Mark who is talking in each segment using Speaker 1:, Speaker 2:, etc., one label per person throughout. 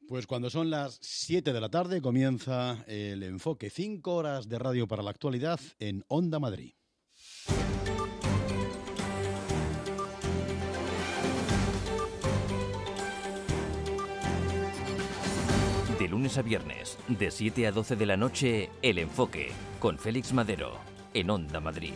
Speaker 1: Pues cuando son las 7 de la tarde comienza el Enfoque, 5 horas de radio para la actualidad en Onda Madrid.
Speaker 2: De lunes a viernes, de 7 a 12 de la noche, El Enfoque, con Félix Madero, en Onda Madrid.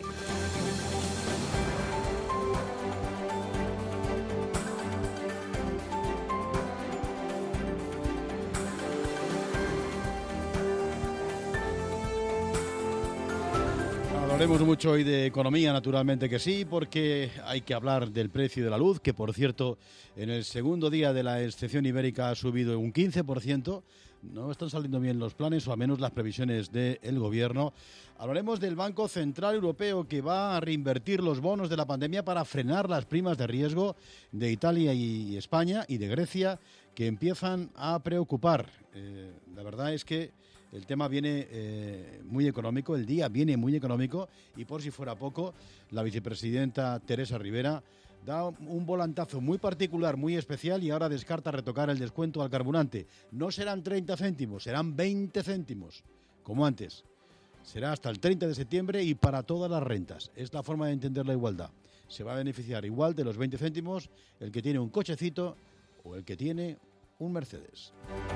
Speaker 1: Hablaremos mucho hoy de economía, naturalmente que sí, porque hay que hablar del precio de la luz, que por cierto, en el segundo día de la excepción ibérica ha subido un 15%. No están saliendo bien los planes, o al menos las previsiones del gobierno. Hablaremos del Banco Central Europeo, que va a reinvertir los bonos de la pandemia para frenar las primas de riesgo de Italia y España y de Grecia, que empiezan a preocupar. La verdad es que el tema viene muy económico, el día viene muy económico, y por si fuera poco, la vicepresidenta Teresa Rivera da un volantazo muy particular, muy especial, y ahora descarta retocar el descuento al carburante. No serán 30 céntimos, serán 20 céntimos, como antes. Será hasta el 30 de septiembre y para todas las rentas. Es la forma de entender la igualdad. Se va a beneficiar igual de los 20 céntimos el que tiene un cochecito o el que tiene un Mercedes.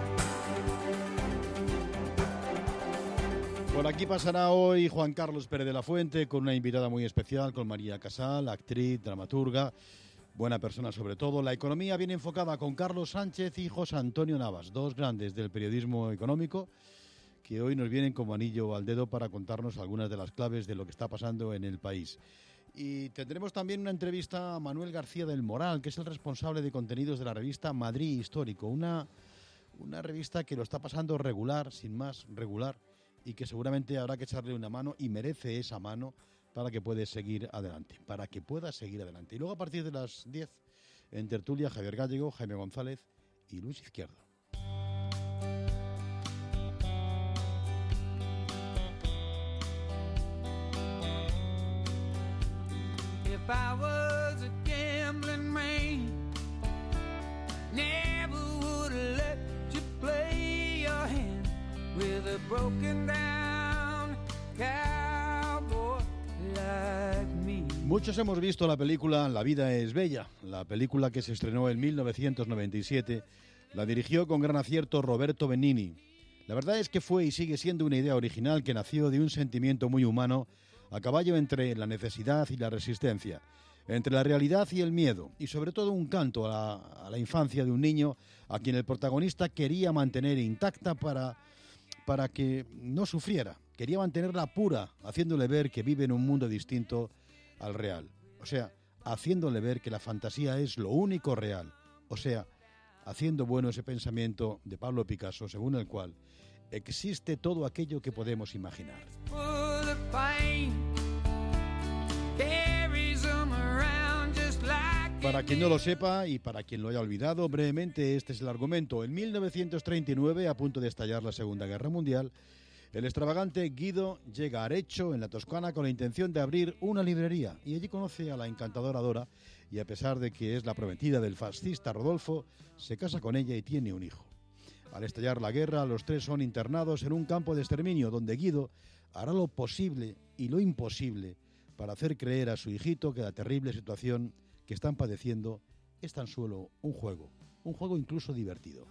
Speaker 1: Por aquí pasará hoy Juan Carlos Pérez de la Fuente con una invitada muy especial, con María Casal, actriz, dramaturga, buena persona sobre todo. La economía viene enfocada con Carlos Sánchez y José Antonio Navas, dos grandes del periodismo económico, que hoy nos vienen como anillo al dedo para contarnos algunas de las claves de lo que está pasando en el país. Y tendremos también una entrevista a Manuel García del Moral, que es el responsable de contenidos de la revista Madrid Histórico, una revista que lo está pasando regular, sin más, regular, y que seguramente habrá que echarle una mano, y merece esa mano para que pueda seguir adelante. Y luego a partir de las 10, en tertulia, Javier Gallego, Jaime González y Luis Izquierdo.
Speaker 3: If I was a gambling man, never would have let you play your hand with a broken down cowboy like me.
Speaker 1: Muchos hemos visto la película La vida es bella, la película que se estrenó en 1997, la dirigió con gran acierto Roberto Benigni. La verdad es que fue y sigue siendo una idea original que nació de un sentimiento muy humano, a caballo entre la necesidad y la resistencia, entre la realidad y el miedo, y sobre todo un canto a la infancia de un niño a quien el protagonista quería mantener intacta para que no sufriera. Quería mantenerla pura, haciéndole ver que vive en un mundo distinto al real. O sea, haciéndole ver que la fantasía es lo único real. O sea, haciendo bueno ese pensamiento de Pablo Picasso, según el cual existe todo aquello que podemos imaginar. Para quien no lo sepa y para quien lo haya olvidado, brevemente este es el argumento. En 1939, a punto de estallar la Segunda Guerra Mundial, el extravagante Guido llega a Arezzo, en la Toscana, con la intención de abrir una librería, y allí conoce a la encantadora Dora, y a pesar de que es la prometida del fascista Rodolfo, se casa con ella y tiene un hijo. Al estallar la guerra, los tres son internados en un campo de exterminio, donde Guido hará lo posible y lo imposible para hacer creer a su hijito que la terrible situación que están padeciendo es tan solo un juego incluso divertido.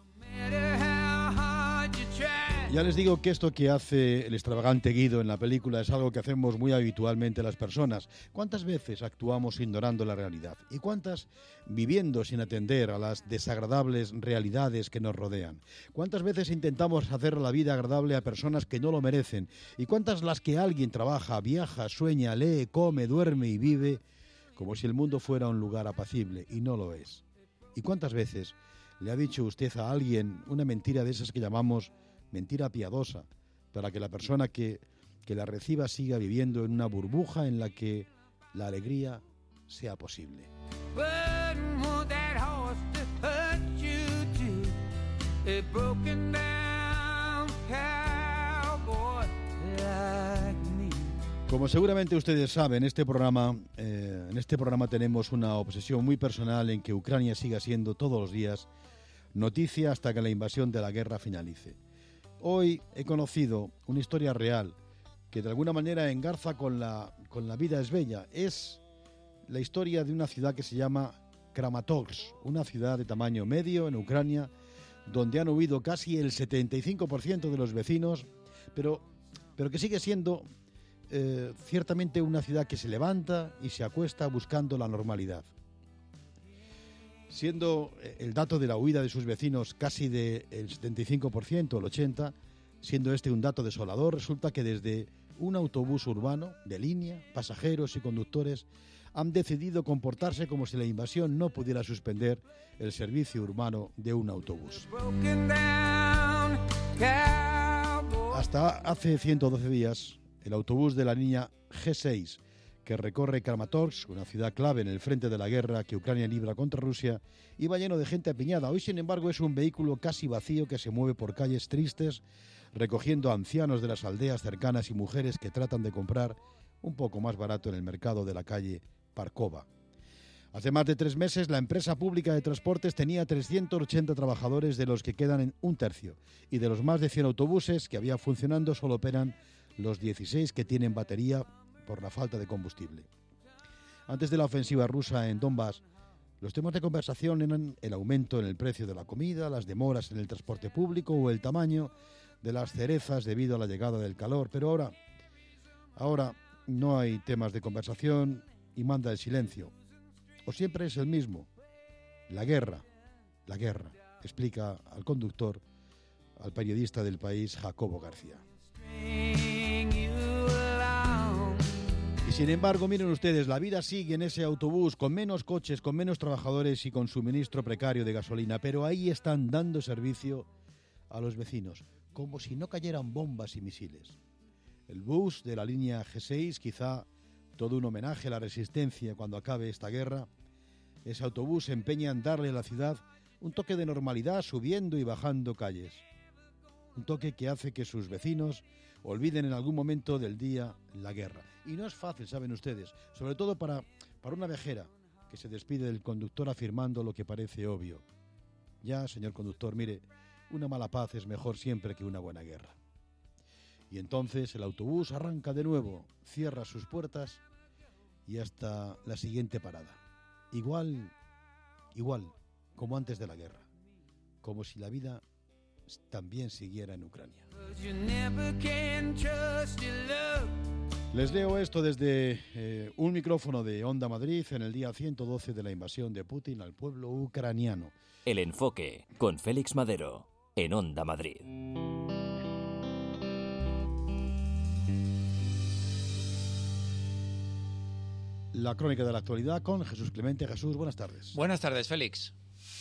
Speaker 1: Ya les digo que esto que hace el extravagante Guido en la película es algo que hacemos muy habitualmente las personas. ¿Cuántas veces actuamos ignorando la realidad? ¿Y cuántas viviendo sin atender a las desagradables realidades que nos rodean? ¿Cuántas veces intentamos hacer la vida agradable a personas que no lo merecen? ¿Y cuántas las que alguien trabaja, viaja, sueña, lee, come, duerme y vive como si el mundo fuera un lugar apacible, y no lo es? ¿Y cuántas veces le ha dicho usted a alguien una mentira de esas que llamamos mentira piadosa, para que la persona que la reciba siga viviendo en una burbuja en la que la alegría sea posible? Como seguramente ustedes saben, en este programa tenemos una obsesión muy personal en que Ucrania siga siendo todos los días noticia hasta que la invasión de la guerra finalice. Hoy he conocido una historia real que de alguna manera engarza con la vida es bella. Es la historia de una ciudad que se llama Kramatorsk, una ciudad de tamaño medio en Ucrania, donde han huido casi el 75% de los vecinos, pero que sigue siendo ciertamente una ciudad que se levanta y se acuesta buscando la normalidad. Siendo el dato de la huida de sus vecinos casi del 75%, el 80%, siendo este un dato desolador, resulta que desde un autobús urbano de línea, pasajeros y conductores han decidido comportarse como si la invasión no pudiera suspender el servicio urbano de un autobús. Hasta hace 112 días, el autobús de la línea G6, que recorre Kramatorsk, una ciudad clave en el frente de la guerra que Ucrania libra contra Rusia, iba lleno de gente apiñada. Hoy, sin embargo, es un vehículo casi vacío que se mueve por calles tristes, recogiendo a ancianos de las aldeas cercanas y mujeres que tratan de comprar un poco más barato en el mercado de la calle Parkova. Hace más de 3 meses, la empresa pública de transportes tenía 380 trabajadores, de los que quedan en un tercio, y de los más de 100 autobuses que había funcionando solo operan los 16 que tienen batería por la falta de combustible. Antes de la ofensiva rusa en Donbass, los temas de conversación eran el aumento en el precio de la comida, las demoras en el transporte público o el tamaño de las cerezas debido a la llegada del calor. Pero ahora no hay temas de conversación y manda el silencio. O siempre es el mismo. La guerra, explica al conductor, al periodista del País, Jacobo García. Y sin embargo, miren ustedes, la vida sigue en ese autobús, con menos coches, con menos trabajadores y con suministro precario de gasolina, pero ahí están dando servicio a los vecinos, como si no cayeran bombas y misiles. El bus de la línea G6, quizá todo un homenaje a la resistencia cuando acabe esta guerra. Ese autobús se empeña en darle a la ciudad un toque de normalidad subiendo y bajando calles. Un toque que hace que sus vecinos olviden en algún momento del día la guerra. Y no es fácil, saben ustedes, sobre todo para una viajera que se despide del conductor afirmando lo que parece obvio. Ya, señor conductor, mire, una mala paz es mejor siempre que una buena guerra. Y entonces el autobús arranca de nuevo, cierra sus puertas y hasta la siguiente parada. Igual como antes de la guerra, como si la vida también siguiera en Ucrania. Les leo esto desde un micrófono de Onda Madrid en el día 112 de la invasión de Putin al pueblo ucraniano.
Speaker 2: El Enfoque, con Félix Madero, en Onda Madrid.
Speaker 1: La crónica de la actualidad con Jesús Clemente. Jesús, buenas tardes.
Speaker 4: Buenas tardes, Félix.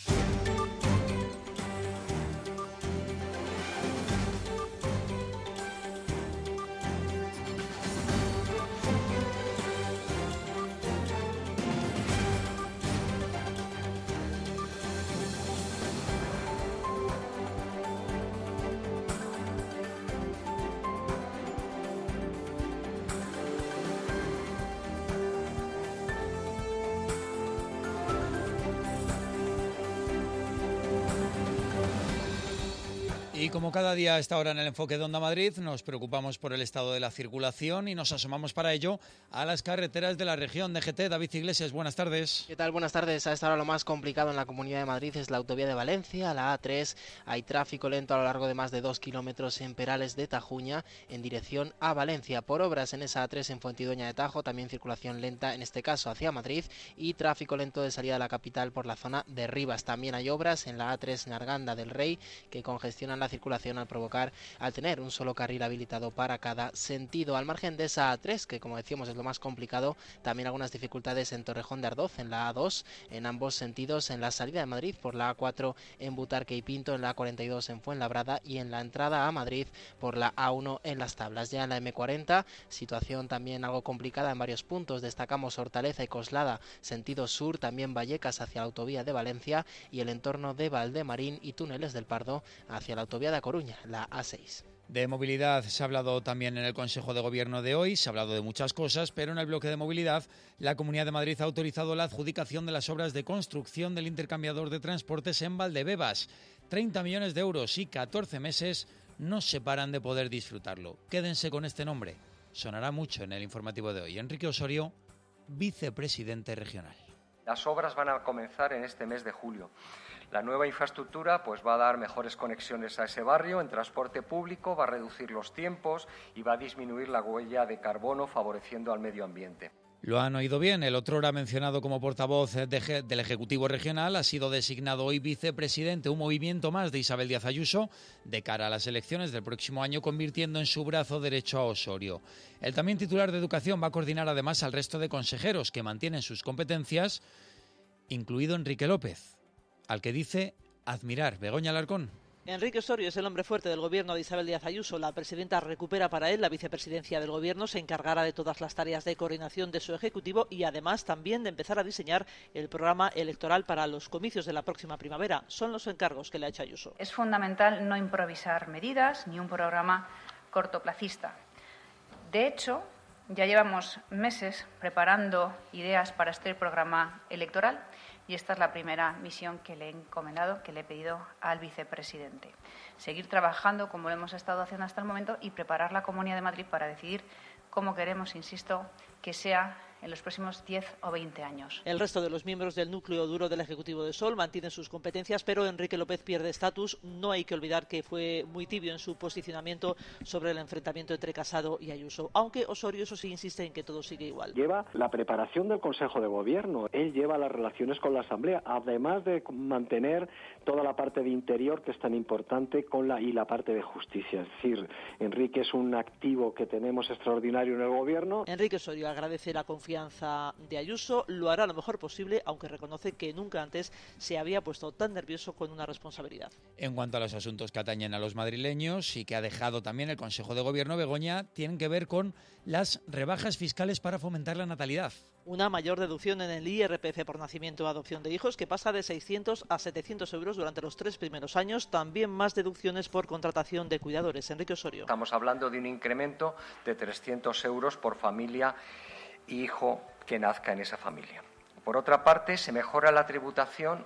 Speaker 4: Y como cada día a esta hora en el Enfoque de Onda Madrid, nos preocupamos por el estado de la circulación y nos asomamos para ello a las carreteras de la región. DGT, David Iglesias, buenas tardes.
Speaker 5: ¿Qué tal? Buenas tardes. A esta hora lo más complicado en la Comunidad de Madrid es la autovía de Valencia, la A3. Hay tráfico lento a lo largo de más de 2 kilómetros en Perales de Tajuña en dirección a Valencia. Por obras en esa A3 en Fuentidueña de Tajo, también circulación lenta en este caso hacia Madrid y tráfico lento de salida a la capital por la zona de Rivas. También hay obras en la A3 en Arganda del Rey que congestionan la circulación al tener un solo carril habilitado para cada sentido. Al margen de esa A3, que como decíamos es lo más complicado, también algunas dificultades en Torrejón de Ardoz, en la A2, en ambos sentidos, en la salida de Madrid por la A4 en Butarque y Pinto, en la A42 en Fuenlabrada y en la entrada a Madrid por la A1 en Las Tablas. Ya en la M40, situación también algo complicada en varios puntos. Destacamos Hortaleza y Coslada, sentido sur, también Vallecas hacia la autovía de Valencia y el entorno de Valdemarín y Túneles del Pardo hacia la autovía de A Coruña, la A6.
Speaker 4: De movilidad se ha hablado también en el Consejo de Gobierno de hoy, se ha hablado de muchas cosas, pero en el bloque de movilidad la Comunidad de Madrid ha autorizado la adjudicación de las obras de construcción del intercambiador de transportes en Valdebebas. 30 millones de euros y 14 meses nos separan de poder disfrutarlo. Quédense con este nombre, sonará mucho en el informativo de hoy. Enrique Osorio, vicepresidente regional.
Speaker 6: Las obras van a comenzar en este mes de julio. La nueva infraestructura pues va a dar mejores conexiones a ese barrio en transporte público, va a reducir los tiempos y va a disminuir la huella de carbono, favoreciendo al medio ambiente.
Speaker 4: Lo han oído bien, el otrora mencionado como portavoz del Ejecutivo Regional ha sido designado hoy vicepresidente, un movimiento más de Isabel Díaz Ayuso de cara a las elecciones del próximo año, convirtiendo en su brazo derecho a Osorio. El también titular de Educación va a coordinar además al resto de consejeros que mantienen sus competencias, incluido Enrique López, al que dice admirar. Begoña Alarcón.
Speaker 7: Enrique Osorio es el hombre fuerte del gobierno de Isabel Díaz Ayuso. La presidenta recupera para él la vicepresidencia del gobierno, se encargará de todas las tareas de coordinación de su ejecutivo y además también de empezar a diseñar el programa electoral para los comicios de la próxima primavera. Son los encargos que le ha hecho Ayuso.
Speaker 8: Es fundamental no improvisar medidas ni un programa cortoplacista. De hecho, ya llevamos meses preparando ideas para este programa electoral y esta es la primera misión que le he encomendado, que le he pedido al vicepresidente. Seguir trabajando como lo hemos estado haciendo hasta el momento y preparar la Comunidad de Madrid para decidir cómo queremos, insisto, que sea en los próximos 10 o 20 años.
Speaker 7: El resto de los miembros del núcleo duro del Ejecutivo de Sol mantienen sus competencias, pero Enrique López pierde estatus. No hay que olvidar que fue muy tibio en su posicionamiento sobre el enfrentamiento entre Casado y Ayuso, aunque Osorio, eso sí, insiste en que todo sigue igual.
Speaker 9: Lleva la preparación del Consejo de Gobierno, él lleva las relaciones con la Asamblea, además de mantener toda la parte de interior que es tan importante y la parte de justicia. Es decir, Enrique es un activo que tenemos extraordinario en el Gobierno.
Speaker 7: Enrique Osorio agradece la confianza de Ayuso, lo hará lo mejor posible, aunque reconoce que nunca antes se había puesto tan nervioso con una responsabilidad.
Speaker 4: En cuanto a los asuntos que atañen a los madrileños y que ha dejado también el Consejo de Gobierno, Begoña, tienen que ver con las rebajas fiscales para fomentar la natalidad.
Speaker 7: Una mayor deducción en el IRPF por nacimiento o adopción de hijos que pasa de 600 a 700 euros durante los 3 primeros años. También más deducciones por contratación de cuidadores. Enrique Osorio.
Speaker 6: Estamos hablando de un incremento de 300 euros por familia e hijo que nazca en esa familia. Por otra parte, se mejora la tributación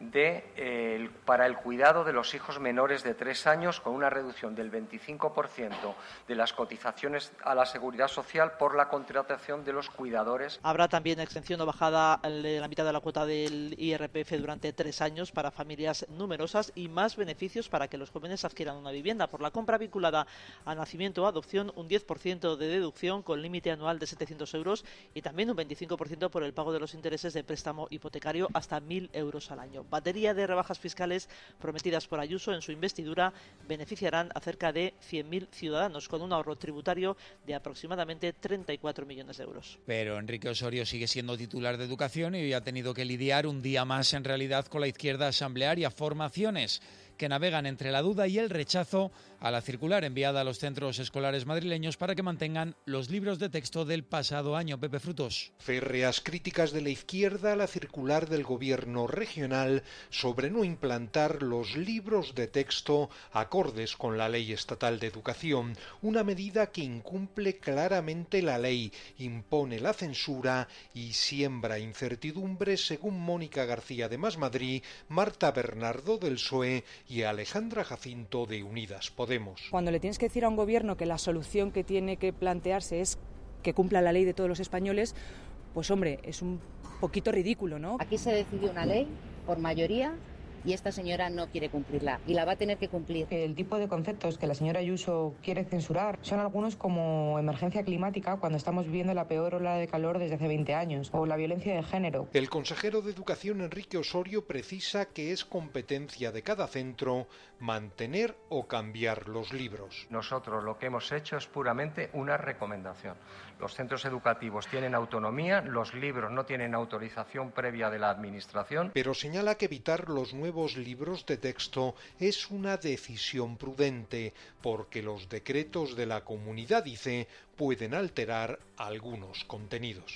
Speaker 6: para el cuidado de los hijos menores de 3 años con una reducción del 25% de las cotizaciones a la Seguridad Social por la contratación de los cuidadores.
Speaker 7: Habrá también exención o bajada de la mitad de la cuota del IRPF durante 3 años para familias numerosas y más beneficios para que los jóvenes adquieran una vivienda. Por la compra vinculada a nacimiento o adopción, un 10% de deducción con límite anual de 700 euros y también un 25% por el pago de los intereses de préstamo hipotecario hasta 1.000 euros al año. Batería de rebajas fiscales prometidas por Ayuso en su investidura beneficiarán a cerca de 100.000 ciudadanos con un ahorro tributario de aproximadamente 34 millones de euros.
Speaker 4: Pero Enrique Osorio sigue siendo titular de Educación y hoy ha tenido que lidiar un día más en realidad con la izquierda asamblearia. Formaciones que navegan entre la duda y el rechazo a la circular enviada a los centros escolares madrileños para que mantengan los libros de texto del pasado año. Pepe Frutos.
Speaker 10: Férreas críticas de la izquierda a la circular del Gobierno regional sobre no implantar los libros de texto acordes con la Ley Estatal de Educación, una medida que incumple claramente la ley, impone la censura y siembra incertidumbre, según Mónica García de Más Madrid, Marta Bernardo del PSOE y Alejandra Jacinto de Unidas Podemos.
Speaker 11: Cuando le tienes que decir a un gobierno que la solución que tiene que plantearse es que cumpla la ley de todos los españoles, pues hombre, es un poquito ridículo, ¿no?
Speaker 12: Aquí se decidió una ley por mayoría y esta señora no quiere cumplirla y la va a tener que cumplir.
Speaker 13: El tipo de conceptos que la señora Ayuso quiere censurar son algunos como emergencia climática cuando estamos viviendo la peor ola de calor desde hace 20 años o la violencia de género.
Speaker 10: El consejero de Educación Enrique Osorio precisa que es competencia de cada centro mantener o cambiar los libros.
Speaker 6: Nosotros lo que hemos hecho es puramente una recomendación. Los centros educativos tienen autonomía, los libros no tienen autorización previa de la Administración.
Speaker 10: Pero señala que evitar los nuevos libros de texto es una decisión prudente, porque los decretos de la comunidad, dice, pueden alterar algunos contenidos.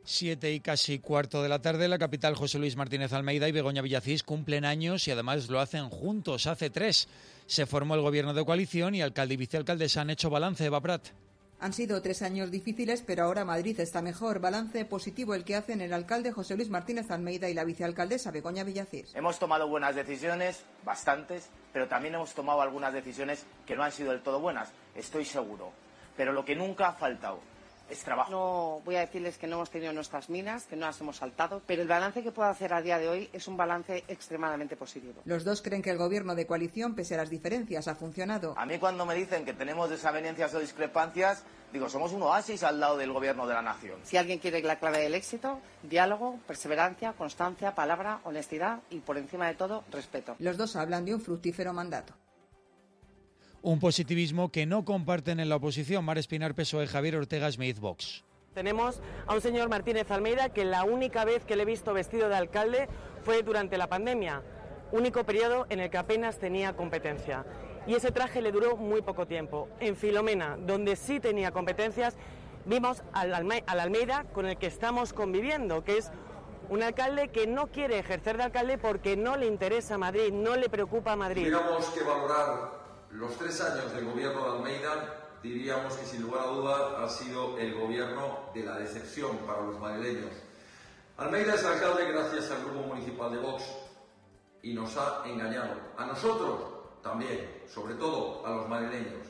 Speaker 4: 7 y casi cuarto de la tarde, la capital. José Luis Martínez Almeida y Begoña Villacís cumplen años y además lo hacen juntos. Hace 3 se formó el gobierno de coalición y alcalde y vicealcaldesa han hecho balance. Eva Prat.
Speaker 14: Han sido 3 años difíciles, pero ahora Madrid está mejor. Balance positivo el que hacen el alcalde José Luis Martínez Almeida y la vicealcaldesa Begoña Villacís.
Speaker 15: Hemos tomado buenas decisiones, bastantes, pero también hemos tomado algunas decisiones que no han sido del todo buenas, estoy seguro. Pero lo que nunca ha faltado es trabajo.
Speaker 16: No voy a decirles que no hemos tenido nuestras minas, que no las hemos saltado, pero el balance que puedo hacer a día de hoy es un balance extremadamente positivo.
Speaker 14: Los dos creen que el gobierno de coalición, pese a las diferencias, ha funcionado.
Speaker 15: A mí cuando me dicen que tenemos desavenencias o discrepancias, digo, somos un oasis al lado del gobierno de la nación.
Speaker 16: Si alguien quiere la clave del éxito, diálogo, perseverancia, constancia, palabra, honestidad y, por encima de todo, respeto.
Speaker 14: Los dos hablan de un fructífero mandato.
Speaker 4: Un positivismo que no comparten en la oposición. Mar Espinar, PSOE, Javier Ortega Smith, Vox.
Speaker 17: Tenemos a un señor Martínez Almeida que la única vez que le he visto vestido de alcalde fue durante la pandemia, único periodo en el que apenas tenía competencia. Y ese traje le duró muy poco tiempo. En Filomena, donde sí tenía competencias, vimos al Almeida con el que estamos conviviendo, que es un alcalde que no quiere ejercer de alcalde porque no le interesa Madrid, no le preocupa Madrid.
Speaker 18: Tuviéramos que valorar los 3 años del gobierno de Almeida, diríamos que sin lugar a dudas ha sido el gobierno de la decepción para los madrileños. Almeida es alcalde gracias al grupo municipal de Vox y nos ha engañado. A nosotros también, sobre todo a los madrileños.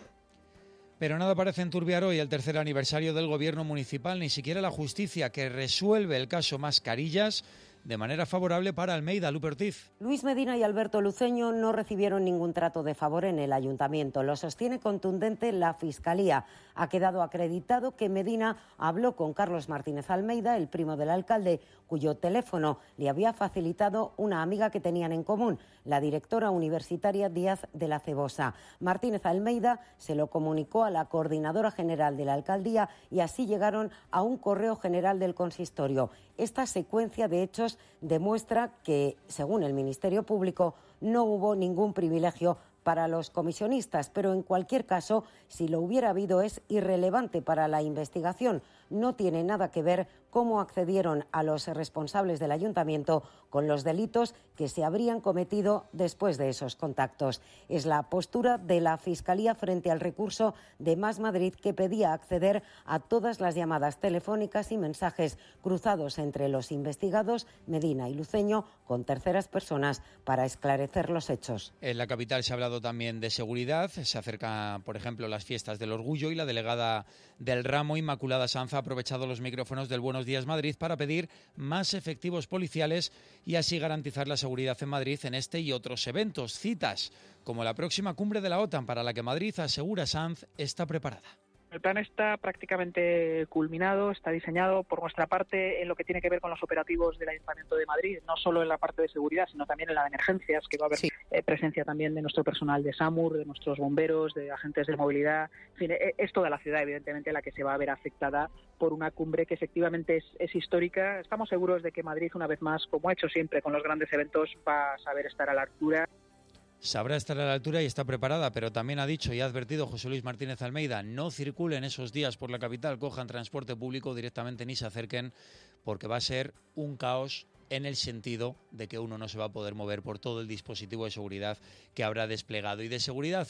Speaker 4: Pero nada parece enturbiar hoy el 3er aniversario del gobierno municipal, ni siquiera la justicia, que resuelve el caso Mascarillas de manera favorable para Almeida. Lupe Ortiz.
Speaker 19: Luis Medina y Alberto Luceño no recibieron ningún trato de favor en el ayuntamiento. Lo sostiene contundente la Fiscalía. Ha quedado acreditado que Medina habló con Carlos Martínez Almeida, el primo del alcalde, cuyo teléfono le había facilitado una amiga que tenían en común, la directora universitaria Díaz de la Cebosa. Martínez Almeida se lo comunicó a la coordinadora general de la alcaldía y así llegaron a un correo general del consistorio. Esta secuencia de hechos demuestra que, según el Ministerio Público, no hubo ningún privilegio para los comisionistas, pero en cualquier caso, si lo hubiera habido, es irrelevante para la investigación. No tiene nada que ver cómo accedieron a los responsables del ayuntamiento con los delitos que se habrían cometido después de esos contactos. Es la postura de la Fiscalía frente al recurso de Más Madrid, que pedía acceder a todas las llamadas telefónicas y mensajes cruzados entre los investigados, Medina y Luceño, con terceras personas para esclarecer los hechos.
Speaker 4: En la capital se ha hablado también de seguridad. Se acercan, por ejemplo, las fiestas del Orgullo y la delegada del ramo, Inmaculada Sanz, ha aprovechado los micrófonos del Buenos Días Madrid para pedir más efectivos policiales y así garantizar la seguridad en Madrid en este y otros eventos. Citas como la próxima cumbre de la OTAN, para la que Madrid, asegura Sanz, está preparada.
Speaker 20: El plan está prácticamente culminado, está diseñado por nuestra parte en lo que tiene que ver con los operativos del Ayuntamiento de Madrid, no solo en la parte de seguridad, sino también en la de emergencias, que va a haber presencia también de nuestro personal de SAMUR, de nuestros bomberos, de agentes de movilidad. En fin, es toda la ciudad, evidentemente, la que se va a ver afectada por una cumbre que efectivamente es histórica. Estamos seguros de que Madrid, una vez más, como ha hecho siempre con los grandes eventos, va a saber estar a la altura.
Speaker 4: Sabrá estar a la altura y está preparada, pero también ha dicho y ha advertido José Luis Martínez Almeida: no circulen esos días por la capital, cojan transporte público directamente ni se acerquen, porque va a ser un caos, en el sentido de que uno no se va a poder mover por todo el dispositivo de seguridad que habrá desplegado. Y de seguridad,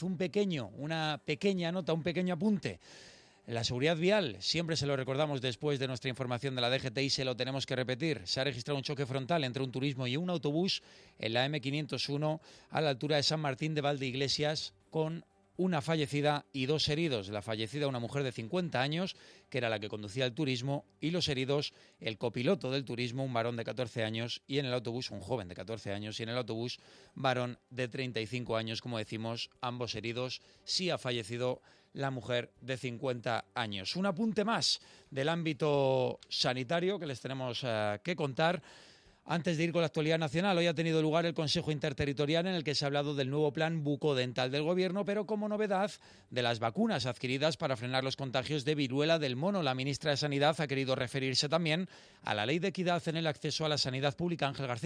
Speaker 4: una pequeña nota, un pequeño apunte. La seguridad vial, siempre se lo recordamos después de nuestra información de la DGT y se lo tenemos que repetir. Se ha registrado un choque frontal entre un turismo y un autobús en la M501 a la altura de San Martín de Valdeiglesias, con una fallecida y 2 heridos. La fallecida, una mujer de 50 años, que era la que conducía el turismo, y los heridos, el copiloto del turismo, un varón de 14 años, y en el autobús, un joven de 14 años, y en el autobús, varón de 35 años. Como decimos, ambos heridos. Sí ha fallecido la mujer de 50 años. Un apunte más del ámbito sanitario que les tenemos que contar. Antes de ir con la actualidad nacional, hoy ha tenido lugar el Consejo Interterritorial en el que se ha hablado del nuevo plan bucodental del Gobierno, pero como novedad de las vacunas adquiridas para frenar los contagios de viruela del mono. La ministra de Sanidad ha querido referirse también a la Ley de Equidad en el acceso a la sanidad pública. Ángel García.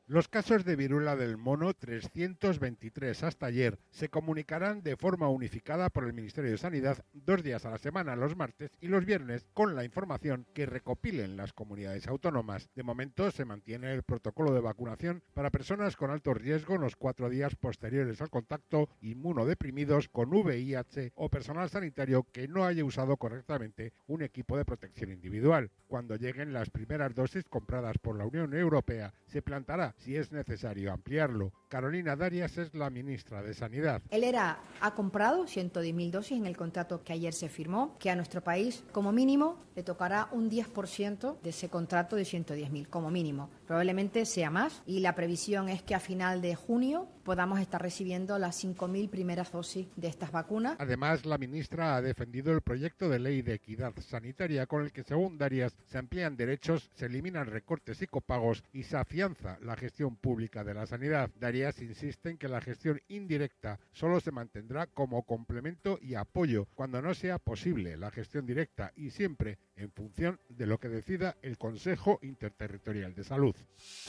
Speaker 21: Los casos de viruela del mono, 323 hasta ayer, se comunicarán de forma unificada por el Ministerio de Sanidad 2 días a la semana, los martes y los viernes, con la información que recopilen las comunidades autónomas. De momento se mantiene el protocolo de vacunación para personas con alto riesgo en los 4 días posteriores al contacto, inmunodeprimidos con VIH o personal sanitario que no haya usado correctamente un equipo de protección individual. Cuando lleguen las primeras dosis compradas por la Unión Europea, se planteará si es necesario ampliarlo. Carolina Darias es la ministra de Sanidad.
Speaker 22: El ERA ha comprado 110.000 dosis en el contrato que ayer se firmó, que a nuestro país, como mínimo, le tocará un 10% de ese contrato de 110.000, como mínimo. Probablemente sea más, y la previsión es que a final de junio podamos estar recibiendo las 5.000 primeras dosis de estas vacunas.
Speaker 21: Además, la ministra ha defendido el proyecto de ley de equidad sanitaria con el que, según Darias, se amplían derechos, se eliminan recortes y copagos y se afianza la gestión pública de la sanidad. Darias insiste en que la gestión indirecta solo se mantendrá como complemento y apoyo cuando no sea posible la gestión directa y siempre en función de lo que decida el Consejo Interterritorial de Salud.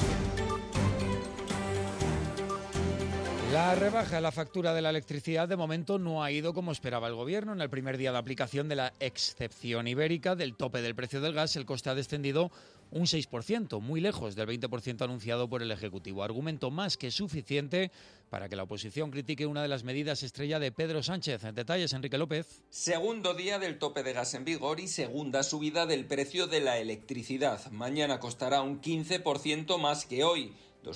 Speaker 4: La rebaja de la factura de la electricidad de momento no ha ido como esperaba el Gobierno. En el primer día de aplicación de la excepción ibérica del tope del precio del gas, el coste ha descendido un 6%, muy lejos del 20% anunciado por el Ejecutivo. Argumento más que suficiente para que la oposición critique una de las medidas estrella de Pedro Sánchez. En detalles, Enrique López.
Speaker 23: Segundo día del tope de gas en vigor y segunda subida del precio de la electricidad. Mañana costará un 15% más que hoy.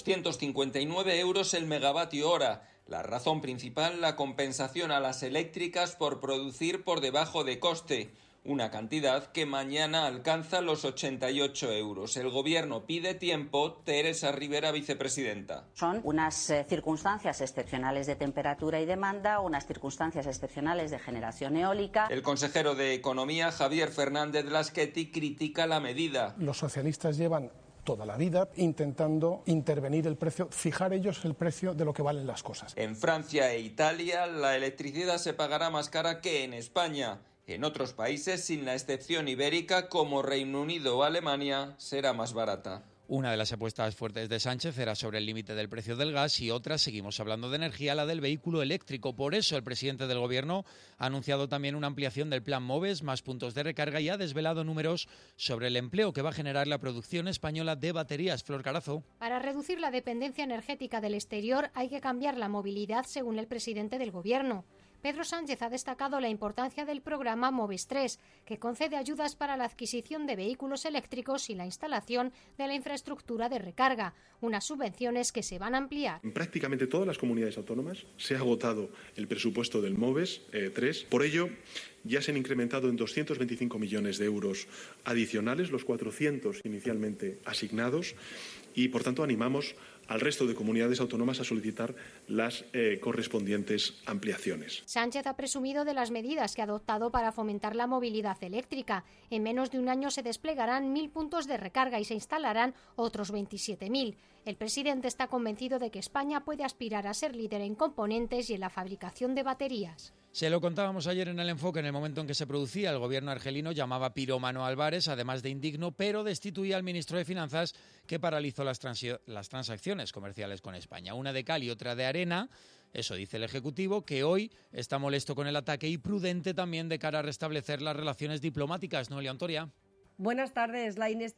Speaker 23: 259 euros el megavatio hora. La razón principal, la compensación a las eléctricas por producir por debajo de coste. Una cantidad que mañana alcanza los 88 euros. El Gobierno pide tiempo. Teresa Rivera, vicepresidenta.
Speaker 24: Son unas circunstancias excepcionales de temperatura y demanda, unas circunstancias excepcionales de generación eólica.
Speaker 23: El consejero de Economía, Javier Fernández Lasqueti, critica la medida.
Speaker 25: Los socialistas llevan toda la vida intentando intervenir el precio, fijar ellos el precio de lo que valen las cosas.
Speaker 23: En Francia e Italia, la electricidad se pagará más cara que en España. En otros países, sin la excepción ibérica, como Reino Unido o Alemania, será más barata.
Speaker 4: Una de las apuestas fuertes de Sánchez era sobre el límite del precio del gas y otra, seguimos hablando de energía, la del vehículo eléctrico. Por eso el presidente del Gobierno ha anunciado también una ampliación del plan MOVES, más puntos de recarga, y ha desvelado números sobre el empleo que va a generar la producción española de baterías. Flor Carazo.
Speaker 26: Para reducir la dependencia energética del exterior hay que cambiar la movilidad, según el presidente del Gobierno. Pedro Sánchez ha destacado la importancia del programa MOVES 3, que concede ayudas para la adquisición de vehículos eléctricos y la instalación de la infraestructura de recarga, unas subvenciones que se van a ampliar.
Speaker 27: En prácticamente todas las comunidades autónomas se ha agotado el presupuesto del MOVES 3. Por ello, ya se han incrementado en 225 millones de euros adicionales los 400 inicialmente asignados y, por tanto, animamos al resto de comunidades autónomas a solicitar las correspondientes ampliaciones.
Speaker 26: Sánchez ha presumido de las medidas que ha adoptado para fomentar la movilidad eléctrica. En menos de un año se desplegarán 1.000 puntos de recarga y se instalarán otros 27.000. El presidente está convencido de que España puede aspirar a ser líder en componentes y en la fabricación de baterías.
Speaker 4: Se lo contábamos ayer en el enfoque. En el momento en que se producía, el gobierno argelino llamaba pirómano a Álvarez, además de indigno, pero destituía al ministro de Finanzas, que paralizó las transacciones comerciales con España. Una de cal y otra de arena. Eso dice el Ejecutivo, que hoy está molesto con el ataque y prudente también de cara a restablecer las relaciones diplomáticas. Noelia Antoria.
Speaker 28: Buenas tardes.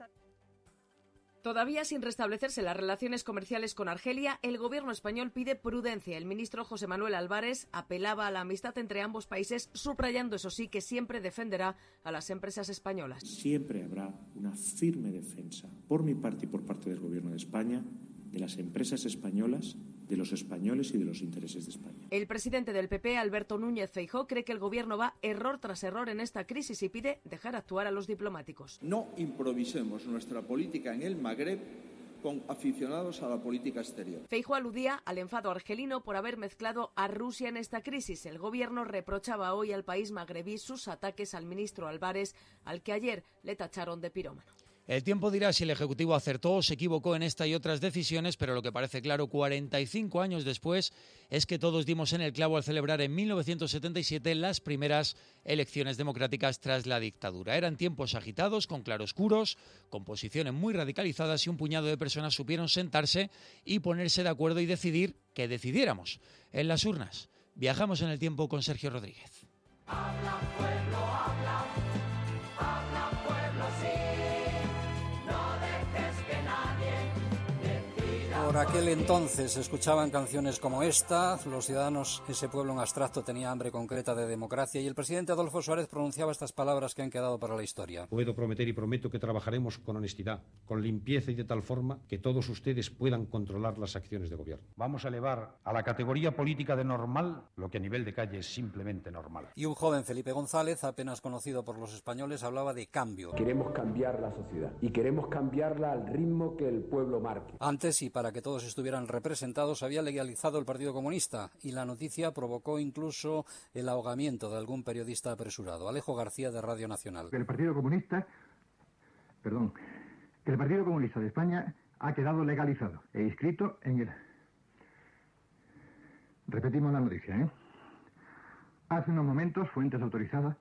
Speaker 28: Todavía sin restablecerse las relaciones comerciales con Argelia, el gobierno español pide prudencia. El ministro José Manuel Álvarez apelaba a la amistad entre ambos países, subrayando, eso sí, que siempre defenderá a las empresas españolas.
Speaker 29: Siempre habrá una firme defensa, por mi parte y por parte del gobierno de España, de las empresas españolas, de los españoles y de los intereses de España.
Speaker 28: El presidente del PP, Alberto Núñez Feijóo, cree que el gobierno va error tras error en esta crisis y pide dejar actuar a los diplomáticos.
Speaker 30: No improvisemos nuestra política en el Magreb con aficionados a la política exterior.
Speaker 28: Feijóo aludía al enfado argelino por haber mezclado a Rusia en esta crisis. El gobierno reprochaba hoy al país magrebí sus ataques al ministro Álvarez, al que ayer le tacharon de pirómano.
Speaker 4: El tiempo dirá si el Ejecutivo acertó o se equivocó en esta y otras decisiones, pero lo que parece claro 45 años después es que todos dimos en el clavo al celebrar en 1977 las primeras elecciones democráticas tras la dictadura. Eran tiempos agitados, con claroscuros, con posiciones muy radicalizadas y un puñado de personas supieron sentarse y ponerse de acuerdo y decidir que decidiéramos. En las urnas, viajamos en el tiempo con Sergio Rodríguez.
Speaker 1: Habla pueblo, habla. Por aquel entonces se escuchaban canciones como esta, los ciudadanos, ese pueblo en abstracto tenía hambre concreta de democracia y el presidente Adolfo Suárez pronunciaba estas palabras que han quedado para la historia.
Speaker 2: Puedo prometer y prometo que trabajaremos con honestidad, con limpieza y de tal forma que todos ustedes puedan controlar las acciones de gobierno. Vamos a elevar a la categoría política de normal lo que a nivel de calle es simplemente normal.
Speaker 1: Y un joven, Felipe González, apenas conocido por los españoles, hablaba de cambio.
Speaker 3: Queremos cambiar la sociedad y queremos cambiarla al ritmo que el pueblo marque.
Speaker 1: Antes, y para que todos estuvieran representados, había legalizado el Partido Comunista y la noticia provocó incluso el ahogamiento de algún periodista apresurado. Alejo García, de Radio Nacional.
Speaker 5: El Partido Comunista de España ha quedado legalizado e inscrito en el... Repetimos la noticia, Hace unos momentos, fuentes autorizadas.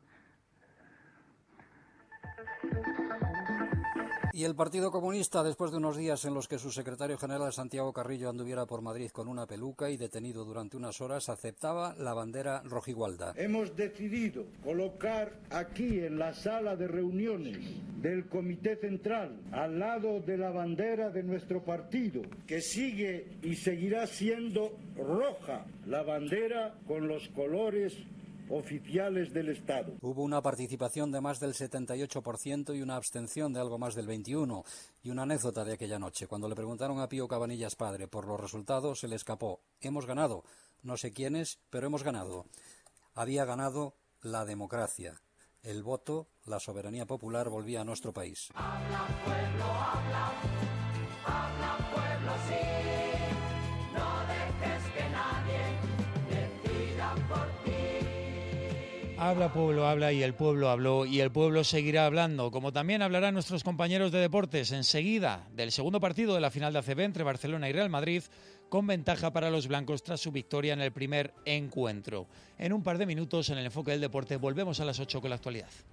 Speaker 1: Y el Partido Comunista, después de unos días en los que su secretario general Santiago Carrillo anduviera por Madrid con una peluca y detenido durante unas horas, aceptaba la bandera rojigualda.
Speaker 7: Hemos decidido colocar aquí en la sala de reuniones del Comité Central, al lado de la bandera de nuestro partido, que sigue y seguirá siendo roja, la bandera con los colores oficiales del Estado.
Speaker 1: Hubo una participación de más del 78% y una abstención de algo más del 21%. Y una anécdota de aquella noche, cuando le preguntaron a Pío Cabanillas padre por los resultados, se le escapó: hemos ganado, no sé quiénes, pero hemos ganado. Había ganado la democracia. El voto, la soberanía popular volvía a nuestro país. Habla pueblo, habla. Habla pueblo, sí. No dejes que nadie decida por ti.
Speaker 4: Habla pueblo, habla, y el pueblo habló y el pueblo seguirá hablando, como también hablarán nuestros compañeros de deportes enseguida del segundo partido de la final de ACB entre Barcelona y Real Madrid, con ventaja para los blancos tras su victoria en el primer encuentro. En un par de minutos, en el enfoque del deporte, volvemos a las 8 con la actualidad.